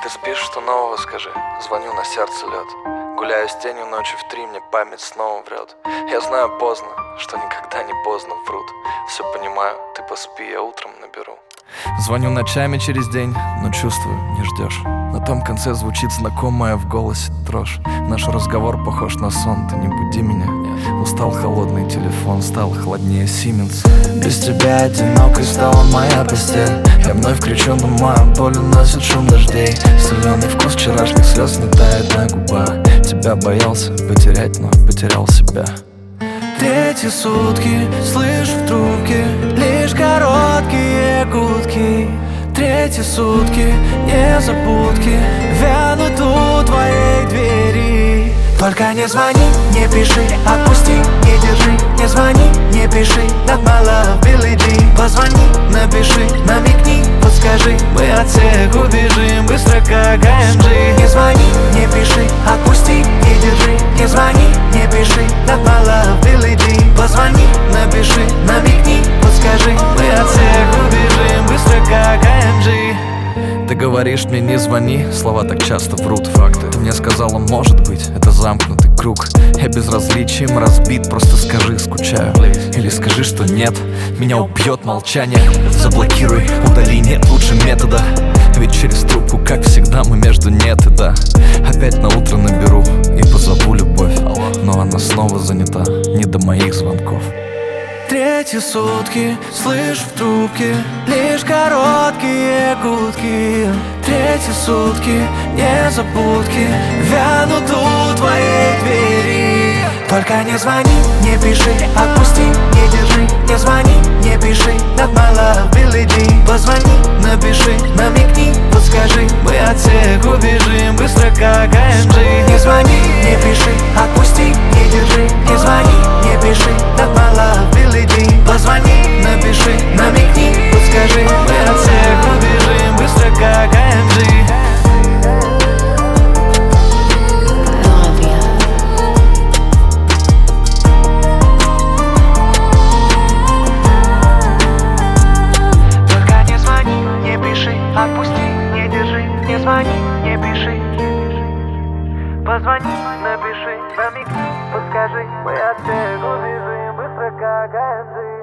Ты спишь, что нового скажи? Звоню, на сердце лед. Гуляю с тенью ночью в 3, мне память снова врет. Я знаю поздно, что никогда не поздно, врут. Все понимаю, ты поспи, я утром наберу. Звоню ночами через день, но чувствую, не ждешь. На том конце звучит знакомая в голосе дрожь. Наш разговор похож на сон, ты не буди меня. Устал холодный телефон, стал холоднее Сименс. Без тебя одинокой стала моя постель. Я вновь кричу, но мою боль уносит шум дождей. Соленый вкус вчерашних слез не тает на губах. Тебя боялся потерять, но потерял себя. Третьи сутки, слышу в трубке лишь короткие гудки. Третьи сутки, незабудки вянут у твоей двери. Только не звони, не пиши, отпусти, не держи. Не звони, не пиши, not my love, Billie Jean. Позвони, напиши, намекни, подскажи. Мы от всех убежим быстро, как AMG. Не звони, не пиши, отпусти, не держи. Не звони, не пиши, not my love, Billie Jean. Позвони, напиши, намекни, подскажи. Мы от всех убежим быстро, как AMG. Ты говоришь мне не звони, слова так часто врут, факты. Ты мне сказала, может быть, это замкнутый круг. Я безразличием разбит, просто скажи, скучаю. Или скажи, что нет, меня убьет молчание. Заблокируй, удали, нет лучше метода. Ведь через трубку, как всегда, мы между нет и да. Опять на утро наберу и позову любовь, но она снова занята, не до моих звонков. Третьи сутки, слышу в трубке лишь короткие гудки. Третьи сутки, незабудки вянут у твоей двери. Только не звони, не пиши, отпусти, не держи. Не звони, не пиши, not my love, Billie Jean. Позвони, напиши, намекни, подскажи. Мы от всех убежим быстро, как AMG. Не звони, не пиши, отпусти, не держи. Не звони, не пиши, not my love, Billie Jean. Позвони, напиши, намекни, подскажи. Мы от всех убежим быстро, как AMG. Отпусти, не держи, не звони, не пиши. Позвони, напиши, намекни, подскажи. Мы от всех убежим быстро, как AMG.